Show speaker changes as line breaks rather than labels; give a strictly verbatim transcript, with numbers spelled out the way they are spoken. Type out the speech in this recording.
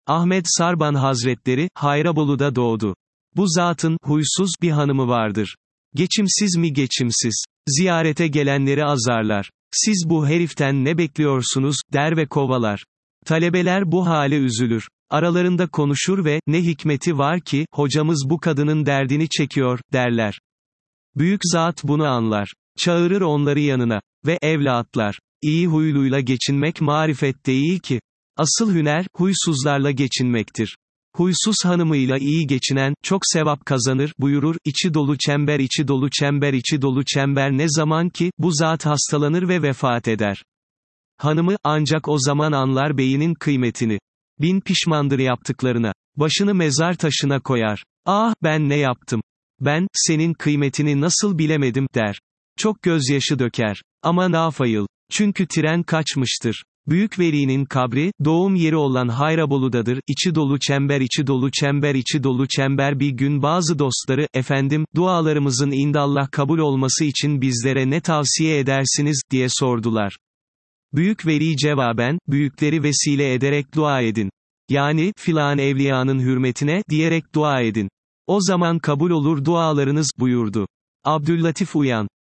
Ahmet Sarban Hazretleri, Hayrabolu'da doğdu. Bu zatın, huysuz bir hanımı vardır. Geçimsiz mi geçimsiz. Ziyarete gelenleri azarlar. Siz bu heriften ne bekliyorsunuz, der ve kovalar. Talebeler bu hale üzülür. Aralarında konuşur ve, ne hikmeti var ki, hocamız bu kadının derdini çekiyor, derler. Büyük zat bunu anlar. Çağırır onları yanına. Ve, evlatlar, iyi huyluyla geçinmek marifet değil ki. Asıl hüner, huysuzlarla geçinmektir. Huysuz hanımıyla iyi geçinen, çok sevap kazanır, buyurur, içi dolu çember içi dolu çember içi dolu çember ne zaman ki, bu zat hastalanır ve vefat eder. Hanımı, ancak o zaman anlar beyinin kıymetini. Bin pişmandır yaptıklarına. Başını mezar taşına koyar. Ah, ben ne yaptım? Ben, senin kıymetini nasıl bilemedim, der. Çok gözyaşı döker. Ama nafayıl. Çünkü tren kaçmıştır. Büyük velinin kabri, doğum yeri olan Hayrabolu'dadır, içi dolu çember içi dolu çember içi dolu çember bir gün bazı dostları, efendim, dualarımızın indallah kabul olması için bizlere ne tavsiye edersiniz, diye sordular. Büyük veli cevaben, büyükleri vesile ederek dua edin. Yani, filan evliyanın hürmetine, diyerek dua edin. O zaman kabul olur dualarınız, buyurdu. Abdüllatif Uyan